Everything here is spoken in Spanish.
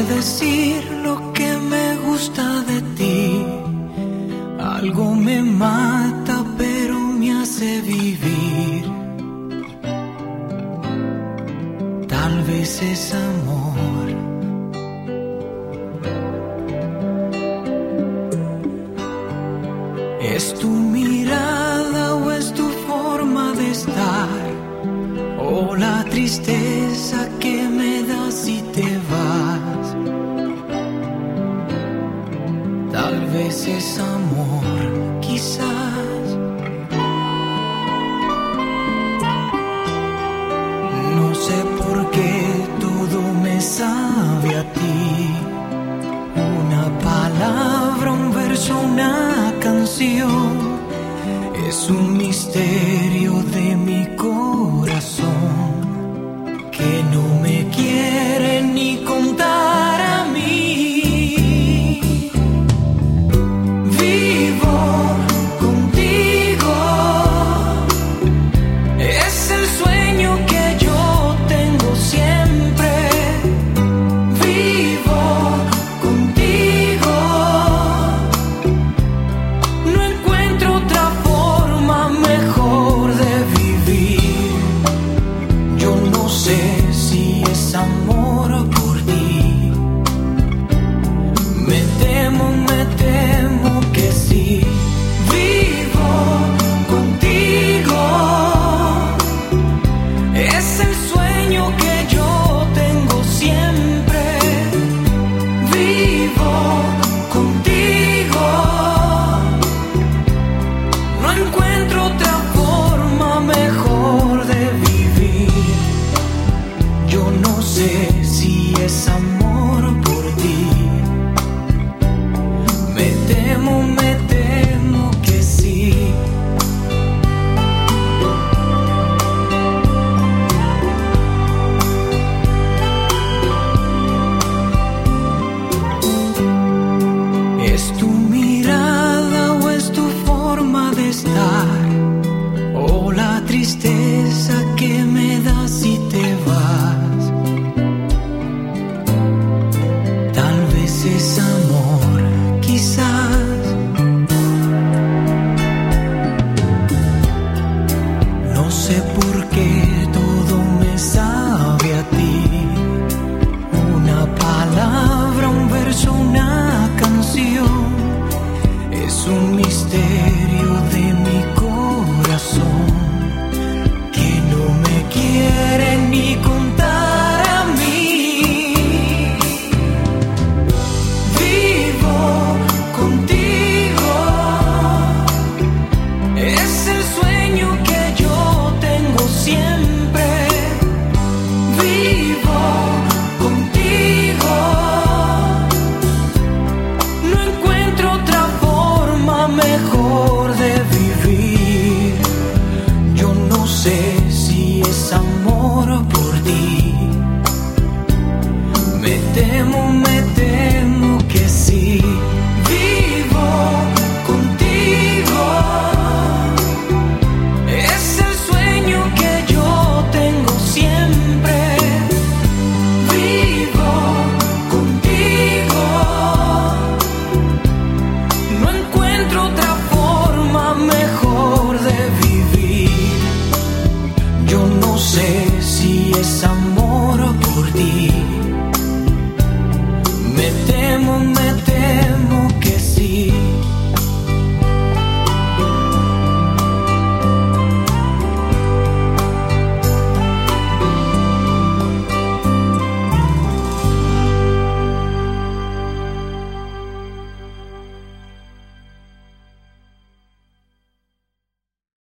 decir lo que me gusta de ti. Algo me mata, pero me hace vivir. Tal vez es amor. ¿Es tu mirada o es tu forma de estar? ¿O la tristeza que me das si te vas? Tal vez es amor, quizás. No sé por qué todo me sabe a ti. Una palabra, un verso, una canción. Es un misterio de mi corazón que no me quiere ni contar a mí. Vivo contigo, es el sueño que yo tengo siempre. Vivo contigo, no encuentro otra forma mejor de vivir. Yo no sé si es amor por ti. Me temo que sí. Vivo contigo, es el sueño que yo tengo siempre. Vivo contigo, no encuentro otra forma mejor de vivir. Yo no sé si es amor por ti. Me temo que sí. Es tu